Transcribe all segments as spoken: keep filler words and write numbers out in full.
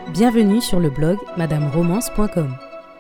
Bienvenue sur le blog madame romance point com.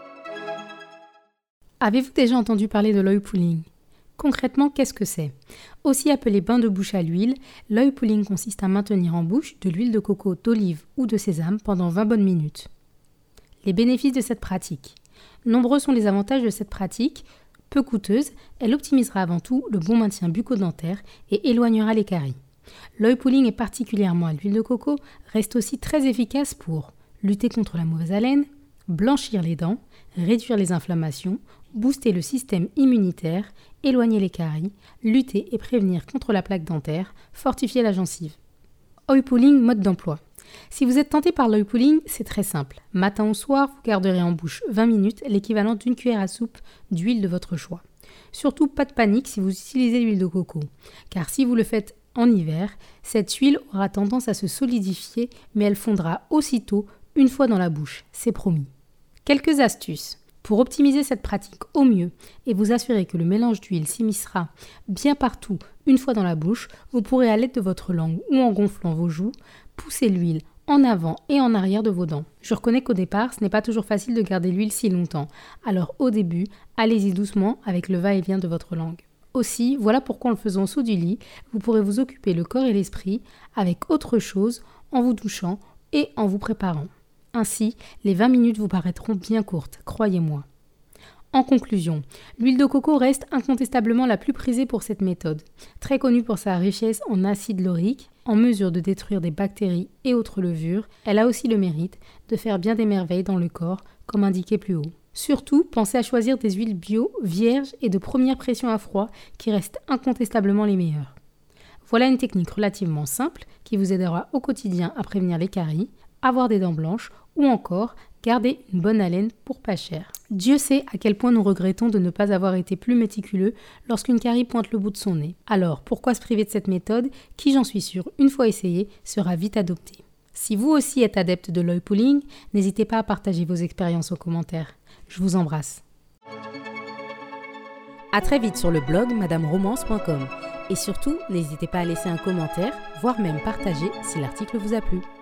Avez-vous déjà entendu parler de l'oil pulling ? Concrètement, qu'est-ce que c'est ? Aussi appelé bain de bouche à l'huile, l'oil pulling consiste à maintenir en bouche de l'huile de coco, d'olive ou de sésame pendant vingt bonnes minutes. Les bénéfices de cette pratique. Nombreux sont les avantages de cette pratique. Peu coûteuse, elle optimisera avant tout le bon maintien bucco-dentaire et éloignera les caries. L'oil pulling et particulièrement à l'huile de coco reste aussi très efficace pour lutter contre la mauvaise haleine, blanchir les dents, réduire les inflammations, booster le système immunitaire, éloigner les caries, lutter et prévenir contre la plaque dentaire, fortifier la gencive. Oil pulling, mode d'emploi. Si vous êtes tenté par l'oil pulling, c'est très simple. Matin ou soir, vous garderez en bouche vingt minutes, l'équivalent d'une cuillère à soupe d'huile de votre choix. Surtout, pas de panique si vous utilisez l'huile de coco, car si vous le faites en hiver, cette huile aura tendance à se solidifier, mais elle fondra aussitôt une fois dans la bouche, c'est promis. Quelques astuces. Pour optimiser cette pratique au mieux et vous assurer que le mélange d'huile s'immiscera bien partout une fois dans la bouche, vous pourrez à l'aide de votre langue ou en gonflant vos joues, pousser l'huile en avant et en arrière de vos dents. Je reconnais qu'au départ, ce n'est pas toujours facile de garder l'huile si longtemps, alors au début, allez-y doucement avec le va-et-vient de votre langue. Aussi, voilà pourquoi en le faisant sous du lit, vous pourrez vous occuper le corps et l'esprit avec autre chose en vous douchant et en vous préparant. Ainsi, les vingt minutes vous paraîtront bien courtes, croyez-moi. En conclusion, l'huile de coco reste incontestablement la plus prisée pour cette méthode. Très connue pour sa richesse en acide laurique, en mesure de détruire des bactéries et autres levures, elle a aussi le mérite de faire bien des merveilles dans le corps, comme indiqué plus haut. Surtout, pensez à choisir des huiles bio, vierges et de première pression à froid qui restent incontestablement les meilleures. Voilà une technique relativement simple qui vous aidera au quotidien à prévenir les caries, avoir des dents blanches ou encore garder une bonne haleine pour pas cher. Dieu sait à quel point nous regrettons de ne pas avoir été plus méticuleux lorsqu'une carie pointe le bout de son nez. Alors, pourquoi se priver de cette méthode qui, j'en suis sûre, une fois essayée, sera vite adoptée. Si vous aussi êtes adepte de l'oil pulling, n'hésitez pas à partager vos expériences aux commentaires. Je vous embrasse. À très vite sur le blog madame romance point com et surtout, n'hésitez pas à laisser un commentaire, voire même partager si l'article vous a plu.